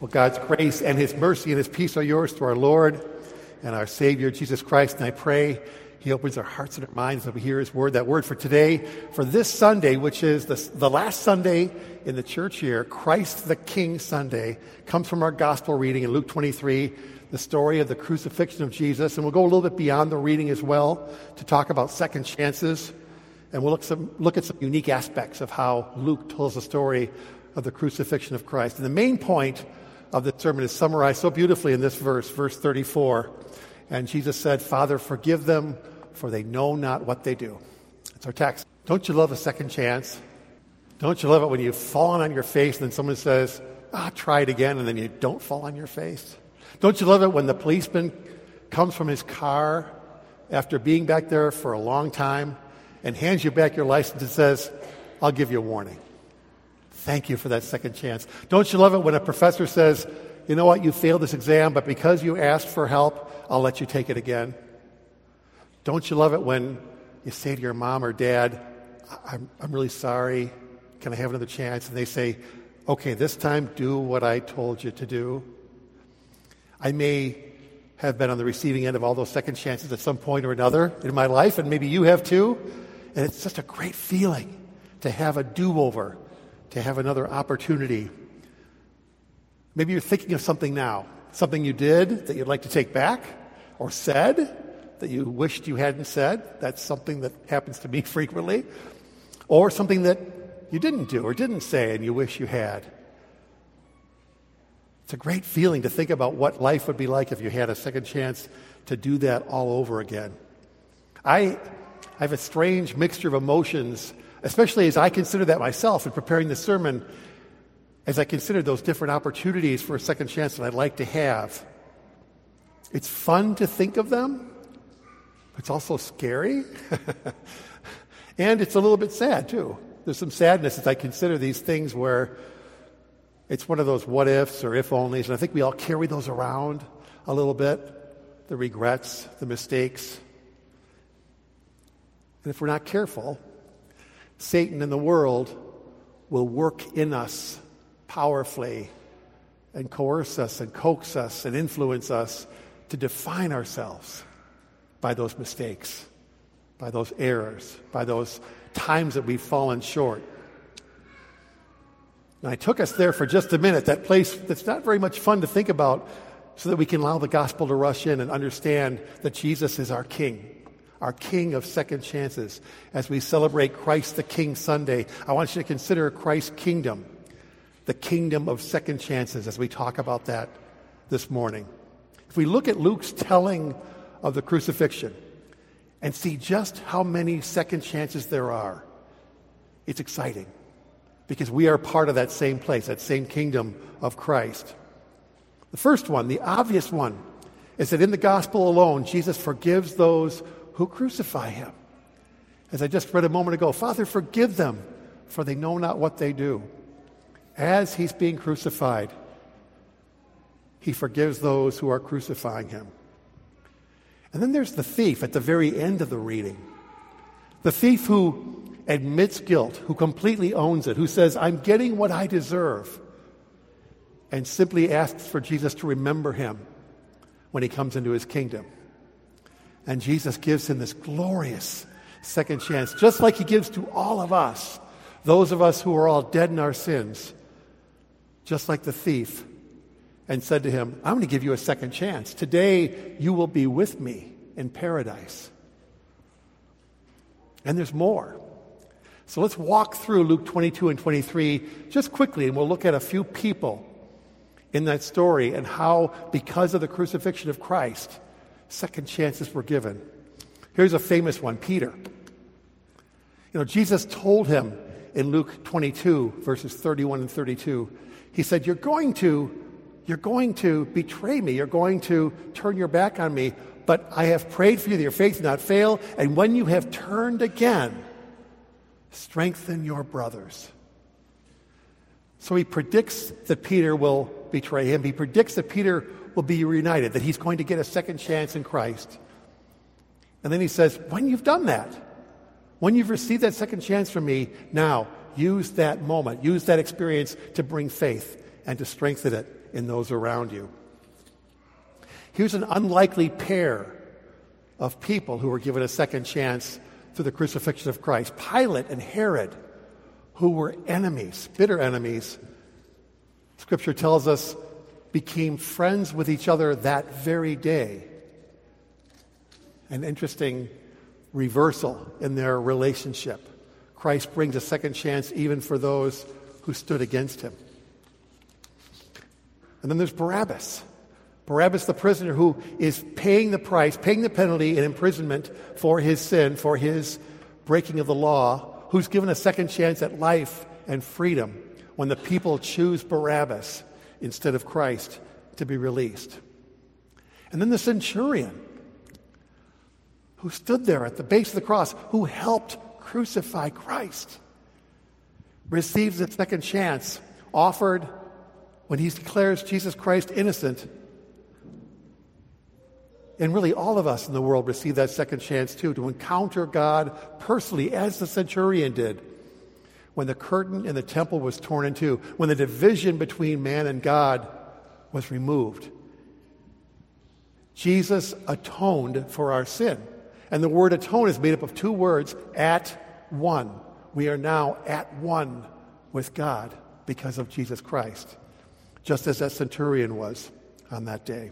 Well, God's grace and His mercy and His peace are yours through our Lord and our Savior, Jesus Christ. And I pray He opens our hearts and our minds as we hear His word. That word for today, for this Sunday, which is the last Sunday in the church year, Christ the King Sunday, comes from our gospel reading in Luke 23, the story of the crucifixion of Jesus. And we'll go a little bit beyond the reading as well to talk about second chances. And we'll look at some unique aspects of how Luke tells the story of the crucifixion of Christ. And the main point of the sermon is summarized so beautifully in this verse 34. And Jesus said, "Father, forgive them, for they know not what they do." That's our text. Don't you love a second chance? Don't you love it when you've fallen on your face and then someone says, try it again, and then you don't fall on your face? Don't you love it when the policeman comes from his car after being back there for a long time and hands you back your license and says, "I'll give you a warning. Thank you for that second chance." Don't you love it when a professor says, "You know what, you failed this exam, but because you asked for help, I'll let you take it again"? Don't you love it when you say to your mom or dad, I'm really sorry, can I have another chance?" And they say, "Okay, this time do what I told you to do." I may have been on the receiving end of all those second chances at some point or another in my life, and maybe you have too. And it's just a great feeling to have a do-over, to have another opportunity. Maybe you're thinking of something now, something you did that you'd like to take back, or said that you wished you hadn't said. That's something that happens to me frequently. Or something that you didn't do or didn't say and you wish you had. It's a great feeling to think about what life would be like if you had a second chance to do that all over again. I have a strange mixture of emotions, especially as I consider that myself in preparing the sermon, as I consider those different opportunities for a second chance that I'd like to have. It's fun to think of them. It's also scary. And it's a little bit sad, too. There's some sadness as I consider these things where it's one of those what ifs or if onlys, and I think we all carry those around a little bit, the regrets, the mistakes. And if we're not careful, Satan and the world will work in us powerfully and coerce us and coax us and influence us to define ourselves by those mistakes, by those errors, by those times that we've fallen short. And I took us there for just a minute, that place that's not very much fun to think about, so that we can allow the gospel to rush in and understand that Jesus is our King of second chances. As we celebrate Christ the King Sunday, I want you to consider Christ's kingdom, the kingdom of second chances, as we talk about that this morning. If we look at Luke's telling of the crucifixion and see just how many second chances there are, it's exciting because we are part of that same place, that same kingdom of Christ. The first one, the obvious one, is that in the gospel alone, Jesus forgives those who crucify him. As I just read a moment ago, "Father, forgive them, for they know not what they do." As he's being crucified, he forgives those who are crucifying him. And then there's the thief at the very end of the reading. The thief who admits guilt, who completely owns it, who says, "I'm getting what I deserve," and simply asks for Jesus to remember him when he comes into his kingdom. And Jesus gives him this glorious second chance, just like he gives to all of us, those of us who are all dead in our sins, just like the thief, and said to him, "I'm going to give you a second chance. Today you will be with me in paradise." And there's more. So let's walk through Luke 22 and 23 just quickly, and we'll look at a few people in that story and how, because of the crucifixion of Christ, second chances were given. Here's a famous one, Peter. Jesus told him in Luke 22, verses 31 and 32, he said, You're going to betray me. You're going to turn your back on me. But I have prayed for you that your faith not fail. And when you have turned again, strengthen your brothers. So he predicts that Peter will betray him. He predicts that Peter will be reunited, that he's going to get a second chance in Christ. And then he says, when you've done that, when you've received that second chance from me, now use that moment, use that experience to bring faith and to strengthen it in those around you. Here's an unlikely pair of people who were given a second chance through the crucifixion of Christ. Pilate and Herod, who were enemies, bitter enemies, Scripture tells us, became friends with each other that very day. An interesting reversal in their relationship. Christ brings a second chance even for those who stood against him. And then there's Barabbas. Barabbas, the prisoner who is paying the price, paying the penalty in imprisonment for his sin, for his breaking of the law, who's given a second chance at life and freedom when the people choose Barabbas instead of Christ to be released. And then the centurion who stood there at the base of the cross, who helped crucify Christ, receives a second chance offered when he declares Jesus Christ innocent. And really all of us in the world receive that second chance too, to encounter God personally as the centurion did when the curtain in the temple was torn in two, when the division between man and God was removed. Jesus atoned for our sin. And the word atone is made up of two words, at one. We are now at one with God because of Jesus Christ, just as that centurion was on that day.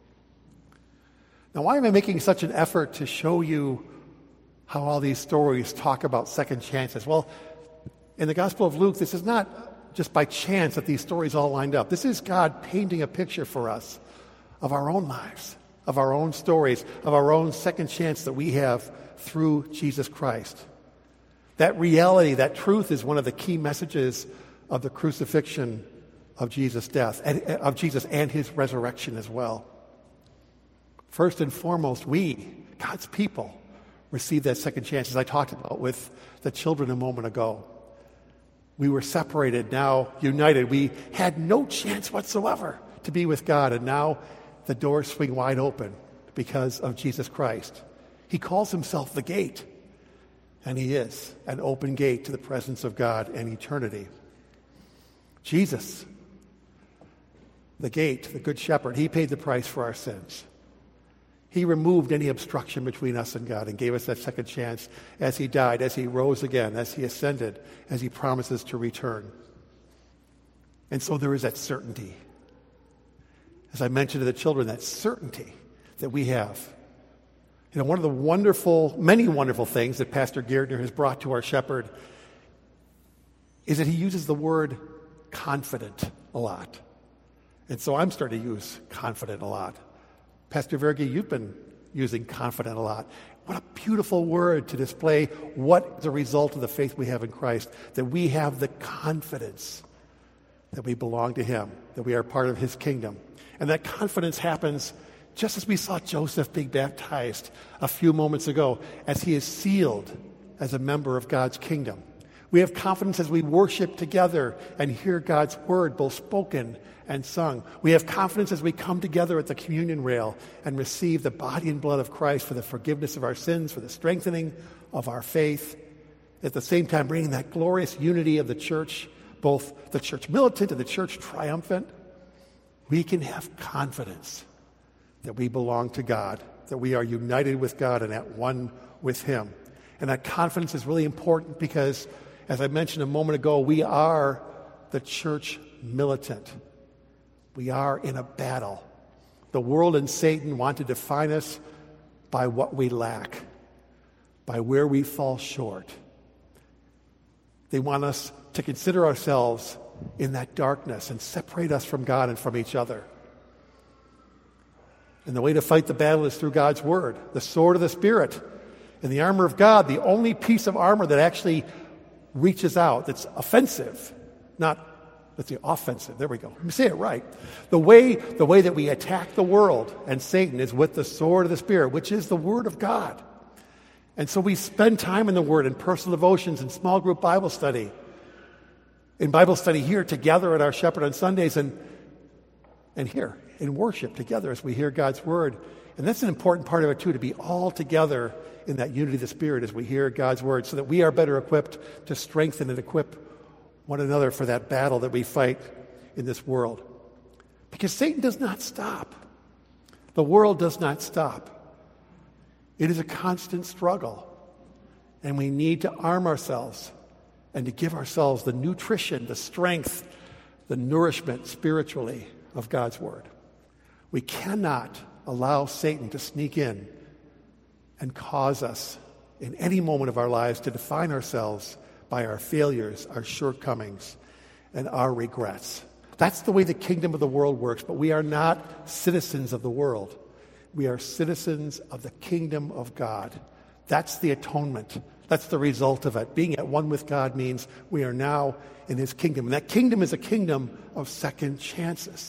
Now, why am I making such an effort to show you how all these stories talk about second chances? Well, in the Gospel of Luke, this is not just by chance that these stories all lined up. This is God painting a picture for us of our own lives, of our own stories, of our own second chance that we have through Jesus Christ. That reality, that truth is one of the key messages of the crucifixion of Jesus' death, and of Jesus and his resurrection as well. First and foremost, we, God's people, receive that second chance, as I talked about with the children a moment ago. We were separated, now united. We had no chance whatsoever to be with God, and now the doors swing wide open because of Jesus Christ. He calls himself the gate, and he is an open gate to the presence of God and eternity. Jesus, the gate, the good shepherd, he paid the price for our sins. He removed any obstruction between us and God and gave us that second chance as he died, as he rose again, as he ascended, as he promises to return. And so there is that certainty. As I mentioned to the children, that certainty that we have. You know, one of the many wonderful things that Pastor Gardner has brought to our shepherd is that he uses the word confident a lot. And so I'm starting to use confident a lot. Pastor Verge, you've been using confident a lot. What a beautiful word to display what the result of the faith we have in Christ, that we have the confidence that we belong to him, that we are part of his kingdom. And that confidence happens just as we saw Joseph being baptized a few moments ago, as he is sealed as a member of God's kingdom. We have confidence as we worship together and hear God's word, both spoken and sung. We have confidence as we come together at the communion rail and receive the body and blood of Christ for the forgiveness of our sins, for the strengthening of our faith. At the same time, bringing that glorious unity of the church, both the church militant and the church triumphant. We can have confidence that we belong to God, that we are united with God and at one with him. And that confidence is really important because, as I mentioned a moment ago, we are the church militant. We are in a battle. The world and Satan want to define us by what we lack, by where we fall short. They want us to consider ourselves in that darkness and separate us from God and from each other. And the way to fight the battle is through God's word, the sword of the Spirit, and the armor of God, the only piece of armor that actually reaches out, that's offensive, let's say offensive. There we go. Let me say it right. The way that we attack the world and Satan is with the sword of the Spirit, which is the Word of God. And so we spend time in the Word, in personal devotions, in small group Bible study, in Bible study here together at our Shepherd on Sundays, and here in worship together as we hear God's Word. And that's an important part of it too, to be all together in that unity of the Spirit as we hear God's Word, so that we are better equipped to strengthen and equip one another for that battle that we fight in this world. Because Satan does not stop. The world does not stop. It is a constant struggle. And we need to arm ourselves and to give ourselves the nutrition, the strength, the nourishment spiritually of God's Word. We cannot allow Satan to sneak in and cause us in any moment of our lives to define ourselves by our failures, our shortcomings, and our regrets. That's the way the kingdom of the world works, but we are not citizens of the world. We are citizens of the kingdom of God. That's the atonement. That's the result of it. Being at one with God means we are now in his kingdom. And that kingdom is a kingdom of second chances.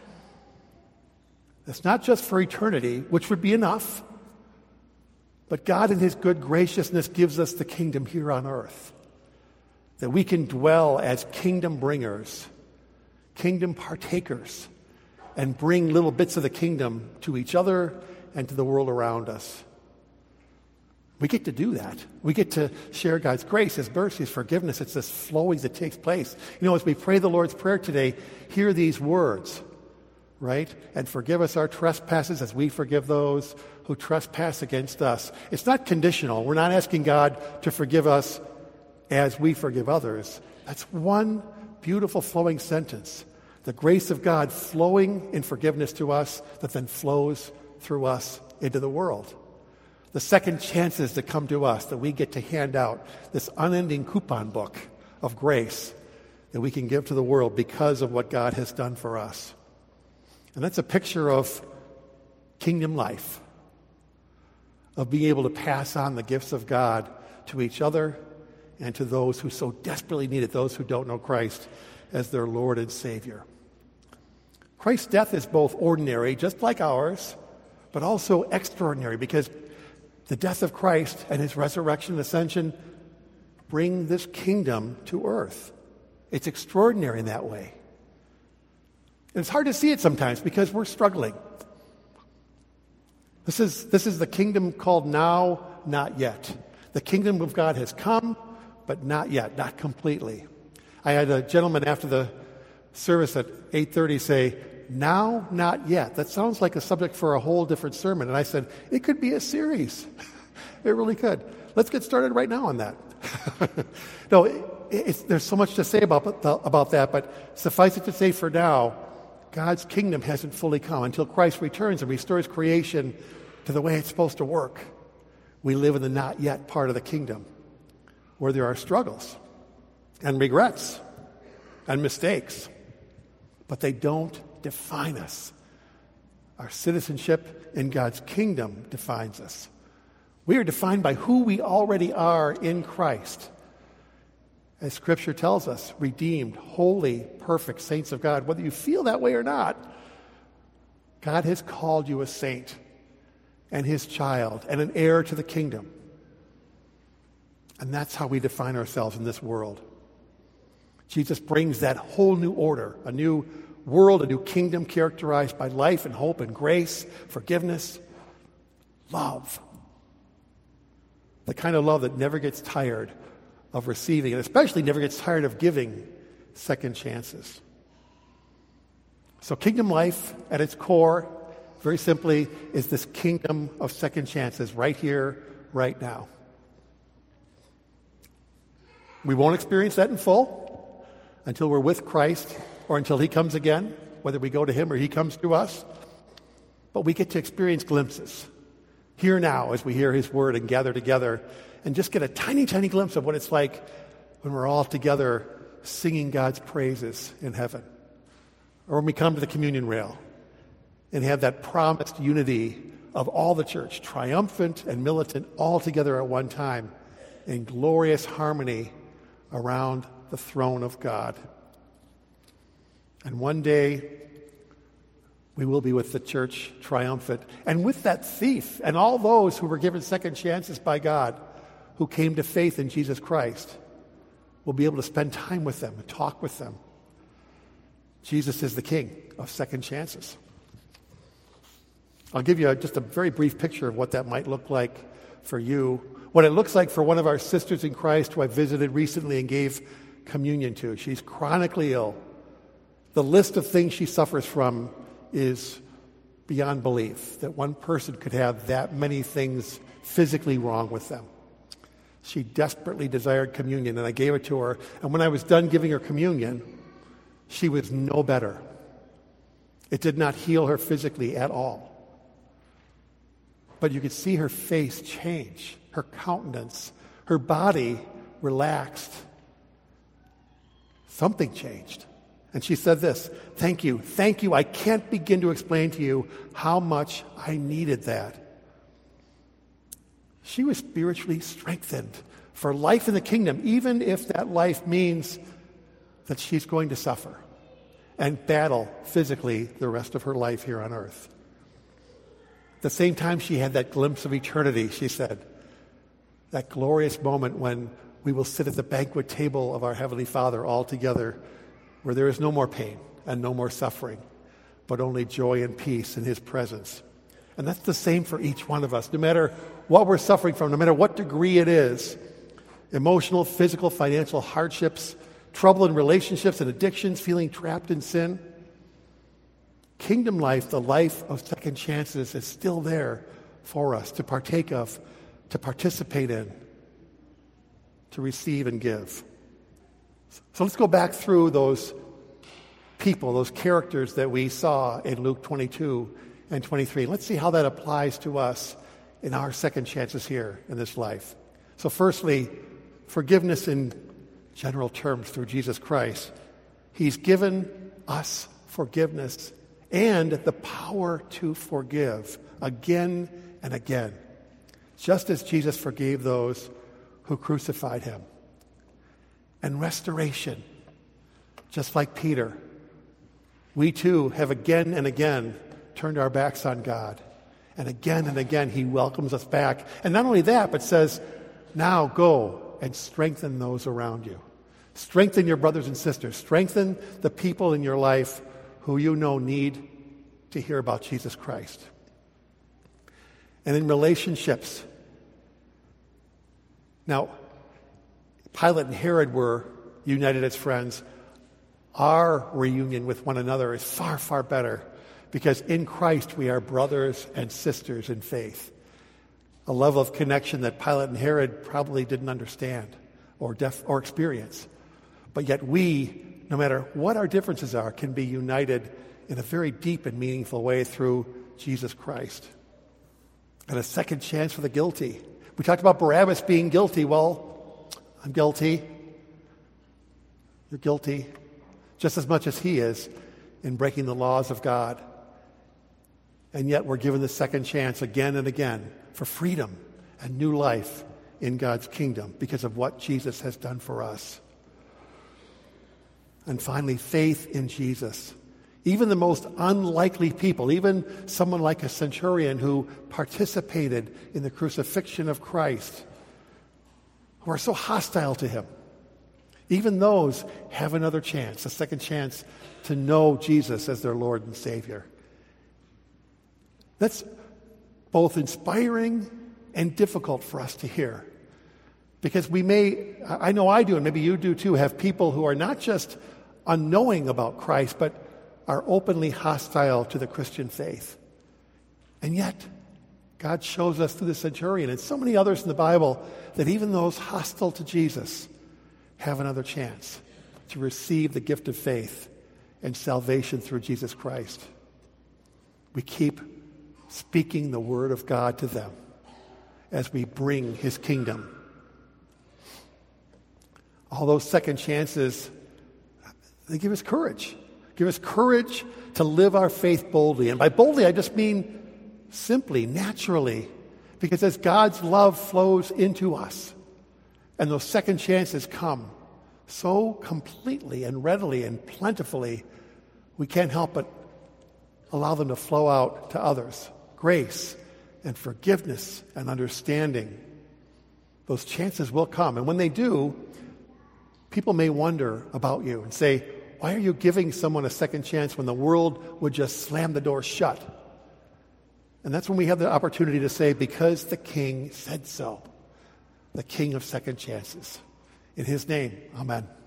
It's not just for eternity, which would be enough, but God in his good graciousness gives us the kingdom here on earth, that we can dwell as kingdom bringers, kingdom partakers, and bring little bits of the kingdom to each other and to the world around us. We get to do that. We get to share God's grace, his mercy, his forgiveness. It's this flowing that takes place. As we pray the Lord's Prayer today, hear these words, right? And forgive us our trespasses as we forgive those who trespass against us. It's not conditional. We're not asking God to forgive us as we forgive others. That's one beautiful flowing sentence. The grace of God flowing in forgiveness to us that then flows through us into the world. The second chances that come to us that we get to hand out, this unending coupon book of grace that we can give to the world because of what God has done for us. And that's a picture of kingdom life, of being able to pass on the gifts of God to each other and to those who so desperately need it, those who don't know Christ as their Lord and Savior. Christ's death is both ordinary, just like ours, but also extraordinary, because the death of Christ and his resurrection and ascension bring this kingdom to earth. It's extraordinary in that way. And it's hard to see it sometimes because we're struggling. This is the kingdom called now, not yet. The kingdom of God has come, but not yet, not completely. I had a gentleman after the service at 8:30 say, "Now, not yet." That sounds like a subject for a whole different sermon. And I said, it could be a series. It really could. Let's get started right now on that. No, there's so much to say about that, but suffice it to say for now, God's kingdom hasn't fully come. Until Christ returns and restores creation to the way it's supposed to work, we live in the not yet part of the kingdom, where there are struggles and regrets and mistakes, but they don't define us. Our citizenship in God's kingdom defines us. We are defined by who we already are in Christ. As Scripture tells us, redeemed, holy, perfect saints of God. Whether you feel that way or not, God has called you a saint and his child and an heir to the kingdom. And that's how we define ourselves in this world. Jesus brings that whole new order, a new world, a new kingdom characterized by life and hope and grace, forgiveness, love. The kind of love that never gets tired of receiving, and especially never gets tired of giving second chances. So kingdom life at its core, very simply, is this kingdom of second chances right here, right now. We won't experience that in full until we're with Christ or until he comes again, whether we go to him or he comes to us. But we get to experience glimpses here now as we hear his word and gather together and just get a tiny, tiny glimpse of what it's like when we're all together singing God's praises in heaven. Or when we come to the communion rail and have that promised unity of all the church, triumphant and militant, all together at one time in glorious harmony around the throne of God. And one day, we will be with the church triumphant. And with that thief and all those who were given second chances by God, who came to faith in Jesus Christ, we'll be able to spend time with them and talk with them. Jesus is the King of second chances. I'll give you just a very brief picture of what that might look like for you. What it looks like for one of our sisters in Christ who I visited recently and gave communion to. She's chronically ill. The list of things she suffers from is beyond belief, that one person could have that many things physically wrong with them. She desperately desired communion, and I gave it to her. And when I was done giving her communion, she was no better. It did not heal her physically at all. But you could see her face change, her countenance, her body relaxed. Something changed. And she said this, thank you. I can't begin to explain to you how much I needed that. She was spiritually strengthened for life in the kingdom, even if that life means that she's going to suffer and battle physically the rest of her life here on earth. At the same time, she had that glimpse of eternity, she said, that glorious moment when we will sit at the banquet table of our Heavenly Father all together, where there is no more pain and no more suffering, but only joy and peace in His presence. And that's the same for each one of us, no matter what we're suffering from, no matter what degree it is, emotional, physical, financial hardships, trouble in relationships and addictions, feeling trapped in sin. Kingdom life, the life of second chances, is still there for us to partake of, to participate in, to receive and give. So let's go back through those people, those characters that we saw in Luke 22 and 23. Let's see how that applies to us in our second chances here in this life. So firstly, forgiveness in general terms through Jesus Christ. He's given us forgiveness and the power to forgive again and again, just as Jesus forgave those who crucified Him. And restoration, just like Peter. We too have again and again turned our backs on God. And again, He welcomes us back. And not only that, but says, now go and strengthen those around you. Strengthen your brothers and sisters. Strengthen the people in your life who you know need to hear about Jesus Christ. And in relationships. Now, Pilate and Herod were united as friends. Our reunion with one another is far, far better, because in Christ we are brothers and sisters in faith. A level of connection that Pilate and Herod probably didn't understand or experience. But yet we, no matter what our differences are, can be united in a very deep and meaningful way through Jesus Christ. And a second chance for the guilty. We talked about Barabbas being guilty. Well, I'm guilty. You're guilty just as much as he is in breaking the laws of God. And yet we're given the second chance again and again for freedom and new life in God's kingdom because of what Jesus has done for us. And finally, faith in Jesus. Even the most unlikely people, even someone like a centurion who participated in the crucifixion of Christ, who are so hostile to Him, even those have another chance, a second chance to know Jesus as their Lord and Savior. That's both inspiring and difficult for us to hear. Because we may, I know I do, and maybe you do too, have people who are not just unknowing about Christ, but are openly hostile to the Christian faith. And yet, God shows us through the centurion and so many others in the Bible that even those hostile to Jesus have another chance to receive the gift of faith and salvation through Jesus Christ. We keep speaking the word of God to them as we bring His kingdom. All those second chances, they give us courage. Give us courage to live our faith boldly. And by boldly, I just mean simply, naturally. Because as God's love flows into us, and those second chances come so completely and readily and plentifully, we can't help but allow them to flow out to others. Grace and forgiveness and understanding. Those chances will come. And when they do, people may wonder about you and say, why are you giving someone a second chance when the world would just slam the door shut? And that's when we have the opportunity to say, because the King said so. The King of second chances. In His name, amen.